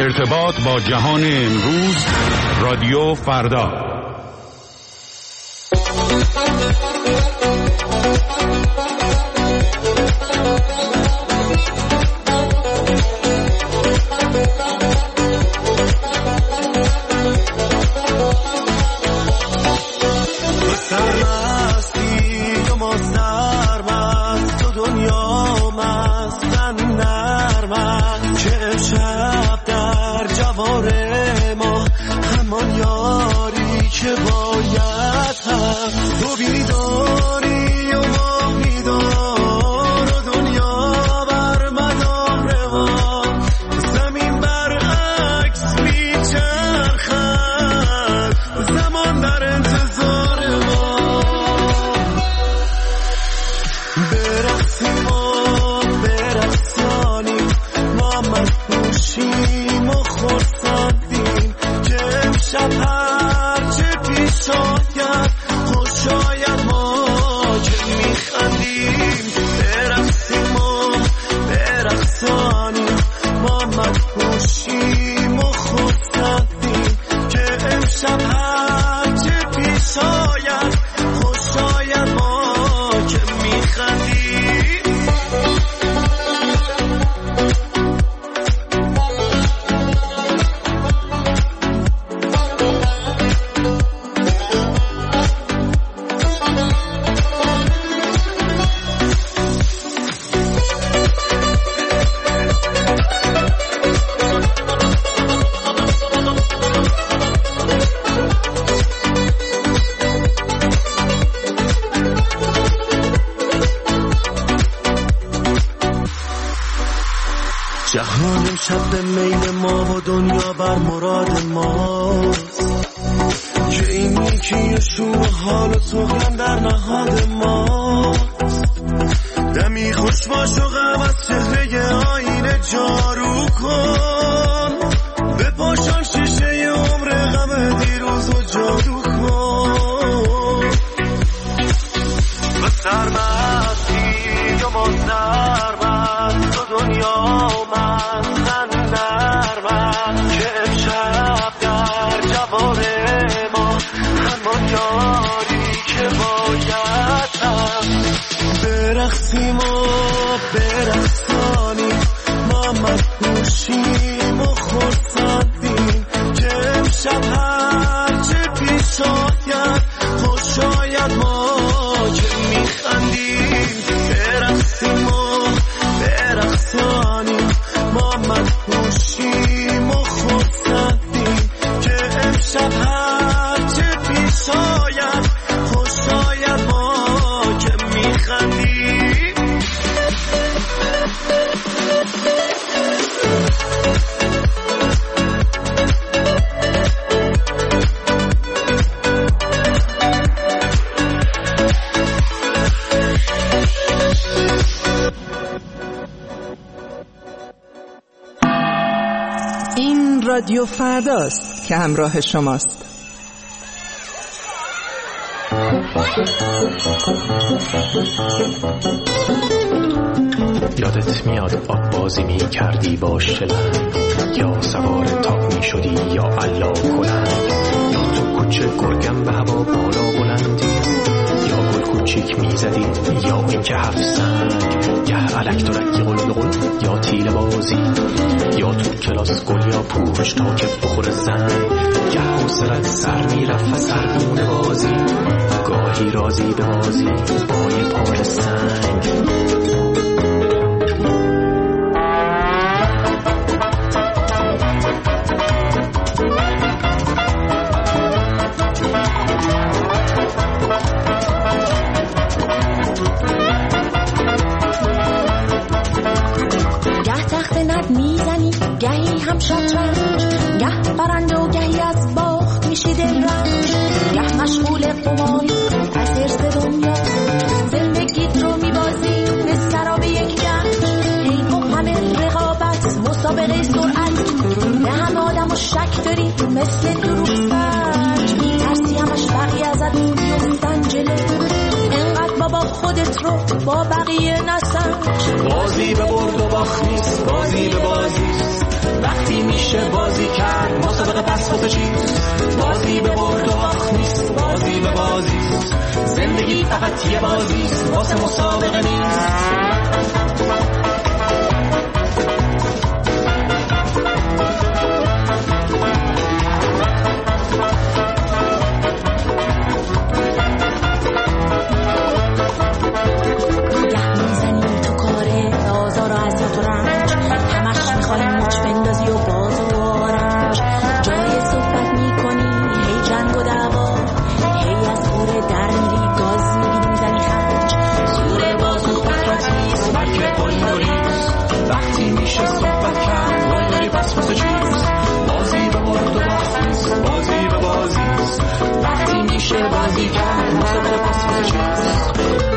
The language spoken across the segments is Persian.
ارتباط با جهان امروز، رادیو فردا. جهان امشب به میل ما و دنیا بر مراد ماست، که این یکی شور حال و سخن در نهاد ماست. دمی خوش باش و غم از چهره آینه جارو کن، بپاشان شیشه عمر غم دیروز و جادو کن. و سرمستی و ما سرمست و دنیا برقصیم و برقصانیم، ما مدهوشیم و خرسندیم، که امشب هرچه پیش آید خوش آید ما که میخندیم. برقصیم و برقصانیم، ما مدهوشیم و خرسندیم، که امشب هرچه پیش آید خوش آید ما که میخندیم. این رادیو فرداست که همراه شماست. یادت میاد آب بازی می کردی با شلنگ، یا سوار تاپ می شدی یا علا کنند، یا تو کوچه گرگم به هوا بالا بلندی، یا گل کوچیک می زدی یا این که هفت سنگ، گه الکترکی قل یا تیل بازی، یا تو کلاس گل یا پوش تا که بخور زنگ، گه حوصلت سر می رفت سرگونه بازی، گاهی رازی به بازی با یه پار سنگ. گهی هم شطرنج، گه برنده و گهی از باخت میشی دل رنج، گه مشغول قماری از حرص دنیا، زندگیت رو میبازی به سراب یک گنج. ای با همه رقابت مسابقه سرعت، به همه آدم و شک داری مثل دروغ سنج، میترسی همش بقیه ازت بیفتن جلو، انقدر بابا خودت رو با بقیه نسنج. بازی به برد و باخت نیست، بازی به بازی وقتی میشه میشه بازی کرد مسابقه پس واسه چیست بازی به برد و باخت نیست بازی به بازی زندگی فقط یه بازیست واسه مسابقه نیست بازی کرد مسابقه پس واسه چیست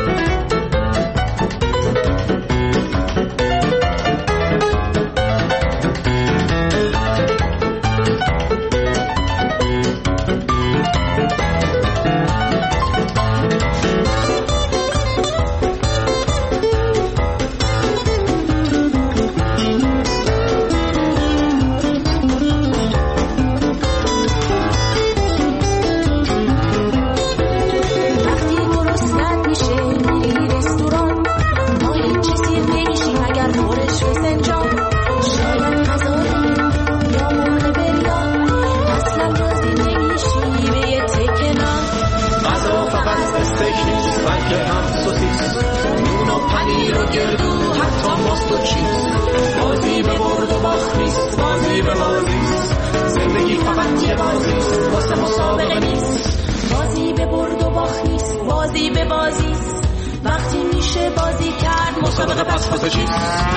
بازی به برد و باخت نیست بازی به بازی زندگی فقط یه بازیست واسه مسابقه نیست بازی به برد و باخت نیست بازی به بازی وقتی میشه بازی کرد مسابقه پس واسه چیست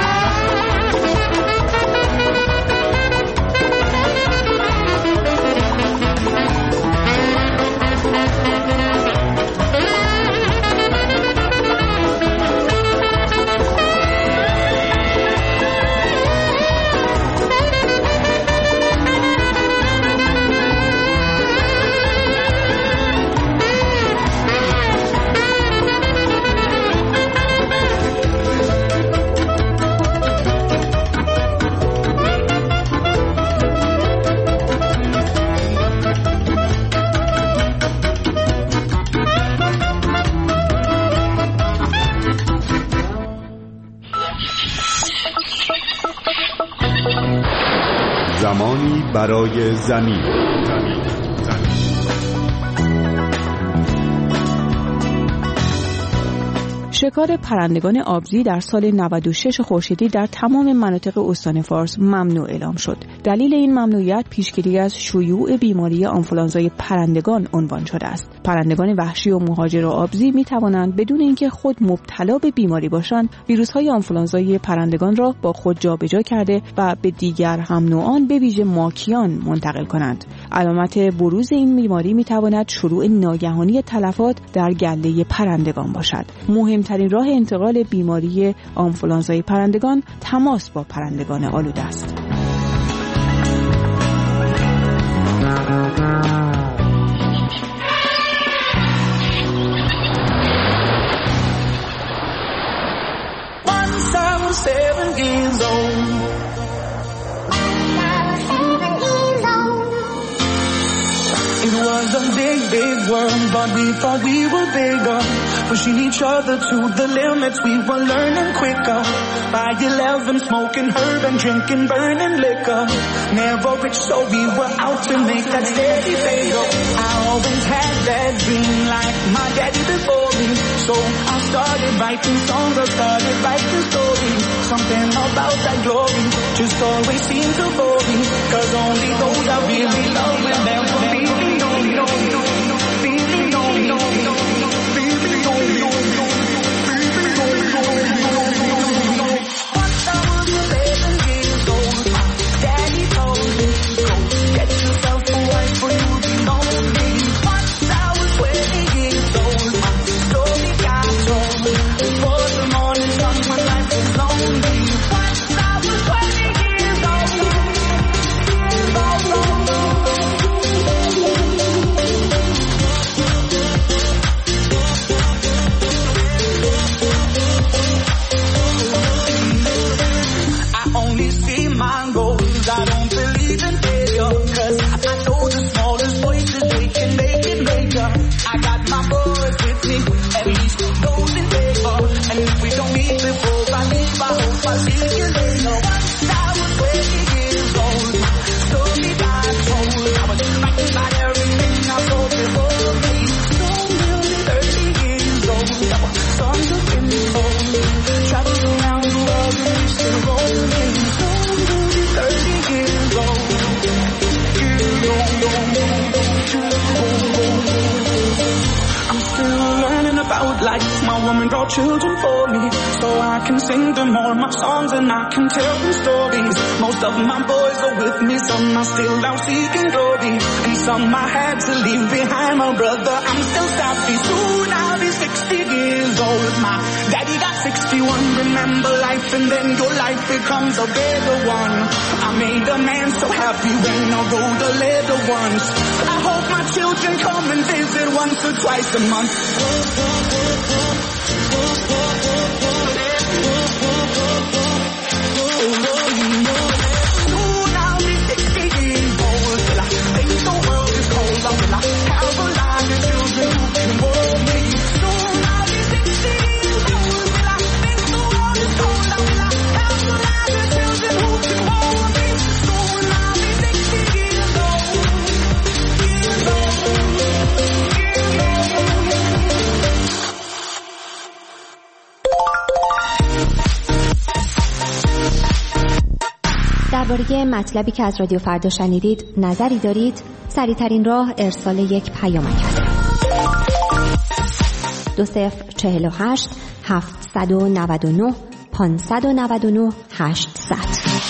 زمانی برای زمین. شکار پرندگان آبزی در سال 96 خورشیدی در تمام مناطق استان فارس ممنوع اعلام شد. دلیل این ممنوعیت پیشگیری از شیوع بیماری آنفولانزای پرندگان عنوان شده است. پرندگان وحشی و مهاجر و آبزی می توانند بدون اینکه خود مبتلا به بیماری باشند، ویروس‌های آنفولانزای پرندگان را با خود جابجا کرده و به دیگر هم نوعان به ویژه ماکیان منتقل کنند. علامت بروز این بیماری می تواند شروع ناگهانی تلفات در گله پرندگان باشد. مهمترین راه انتقال بیماری آنفولانزای پرندگان تماس با پرندگان آلوده است. Big world, but we thought we were bigger. Pushing each other to the limits, we were learning quicker. By 11, smoking herb and drinking burning liquor. Never rich, so we were out to make that steady figure. I always had that dream like my daddy before me. So I started writing songs, I started writing stories. Something about that glory just always seemed to bore me. Cause only those I really love will never be me. don't believe in failure, 'cause I know the smallest voices, they can make it major. I got my boys with me, at least those in favor. And if we don't meet before I leave, I hope I see you later. Once I was 20 years old, story I told. I was frightened by everything I saw before me. Don't really 30 years old, I was songs of info. Travel around the world and used to roll in. Don't really 30 years old. I'm still learning about life. My woman brought children for me, so I can sing them all my songs and I can tell them stories. Most of my boys are with me, some are still out seeking glory, and some I had to leave behind. My brother, I'm still sappy. Soon I'll be 60 years old. My daddy got 61. Remember life and then your life becomes a better one. I made a man so happy when I rode the leather ones. I hope my children come and visit once or twice a month. Soon I'll be 60 years old. Till I think the world is cold. Till I have a lot of children who can hold me. Soon I'll be 60 years old. Till I think the world is cold. Till I have a lot of children who can hold me. Soon I'll be 60 years old. درباره مطلبی که از رادیو فردا شنیدید نظری دارید؟ سریع‌ترین راه ارسال یک پیامک است. 2048 799 599 800.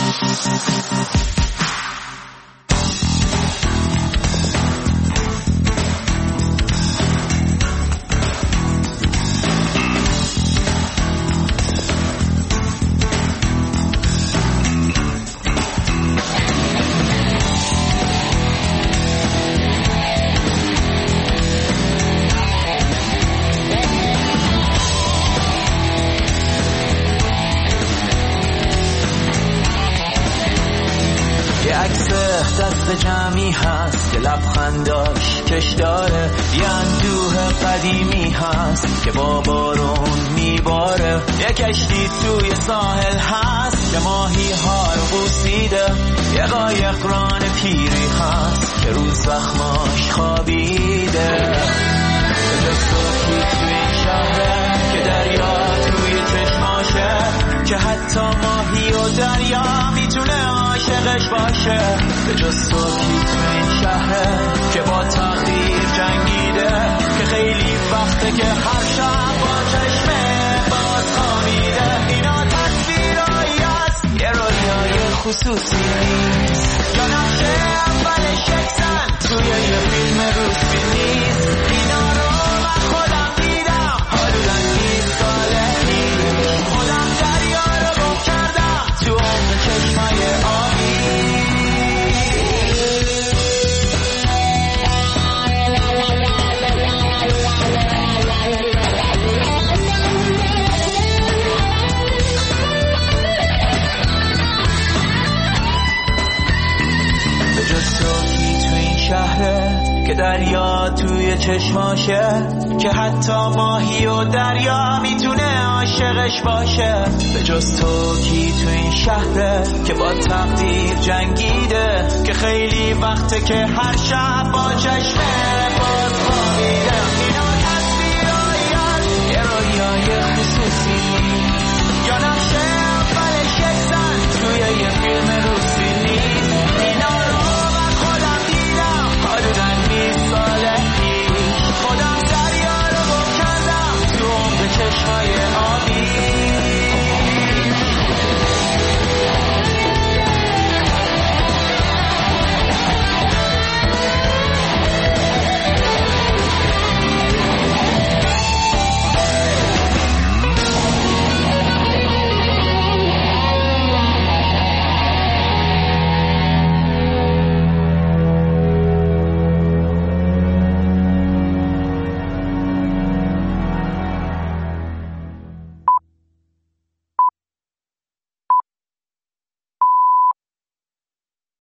دست جمعی هست که لبخنداش کش داره، یه اندوه قدیمی هست که با بارون میباره، یه کشتی توی ساحل هست که ماهی ها رو بوسیده، یه قایق ران پیری هست که رو زخماش خوابیده. به جز صبحی توی این شهره که دریا توی چشماشه، که حتی ماهی و دریا میتونه عاشقش باشه. به جز صبحی تو این شهره که با تقدیر جنگیده، که خیلی وقته که هر شب با چشمه باز خوابیده. اینا تصویرهایی هست، یه رویای خصوصی نیست، یا نقشه اول شکسن توی یه فیلم روسی نیست. اینا رو من خودم دیدم حدوداً 20 ساله نیست. خودم دریا رو گم کردم تو اون چشمای آبی. به جز توی تو این شهره که دریا توی چشماشه، که حتی ماهی و دریا میتونه عاشقش باشه. به جز تو کی تو این شهره که با تقدیر جنگیده، که خیلی وقته که هر شب با چشمه باز خوابیده.